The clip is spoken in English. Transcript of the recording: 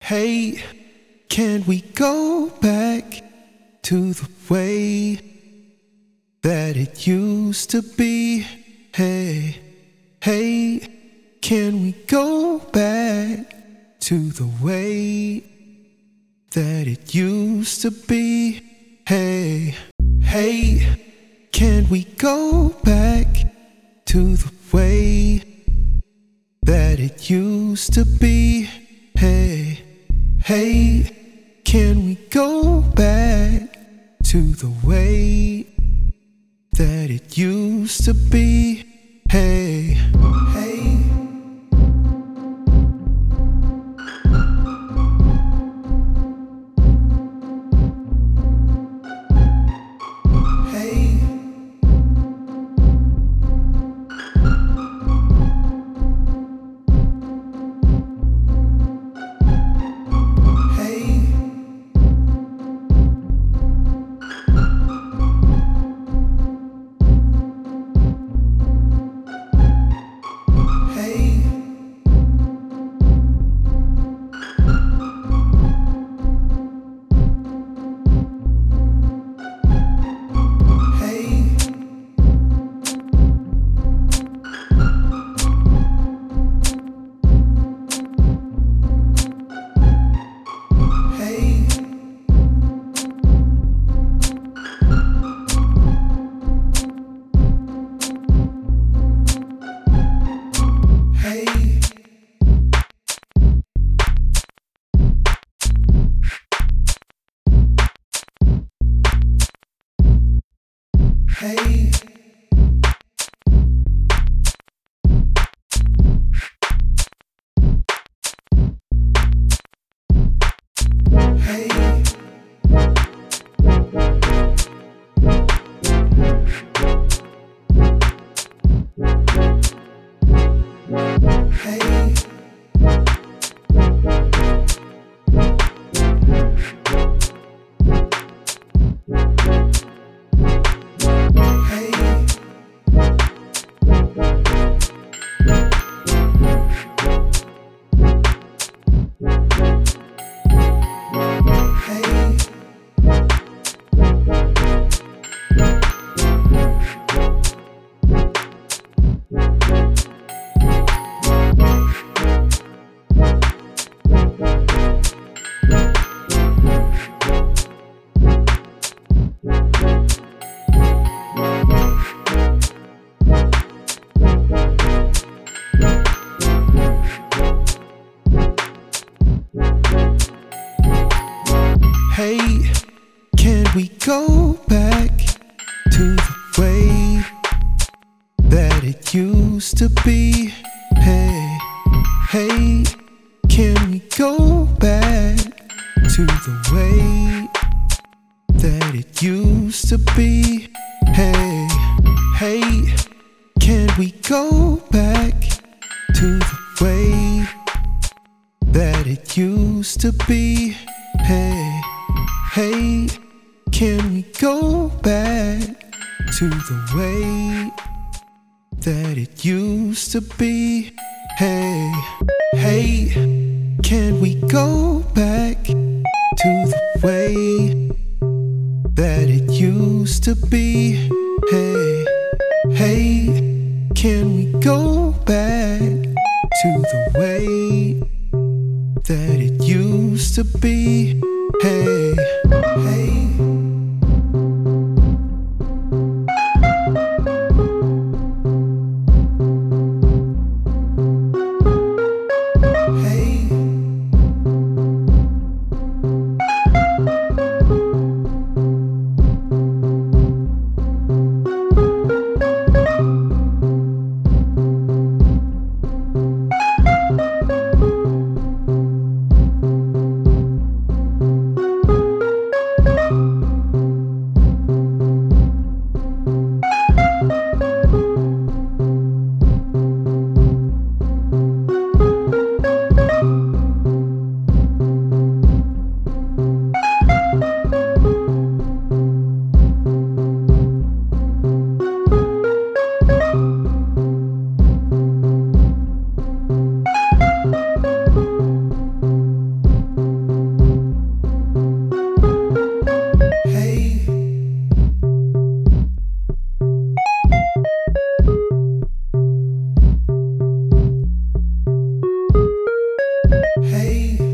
Hey, can we go back to the way that it used to be? Hey, hey, can we go back to the way that it used to be? Hey, hey, can we go back to the way that it used to be? Hey, hey, can we go back to the way that it used to be? Hey, hey. Hey, hey, hey. Hey, can we go back to the way that it used to be? Hey, hey, can we go back to the way that it used to be? Hey, hey, can we go back to the way that it used to be? Hey, hey, can we go back to the way that it used to be? Hey, hey, can we go back to the way that it used to be? Hey, hey, can we go back to the way that it used to be? Hey, hey. hey.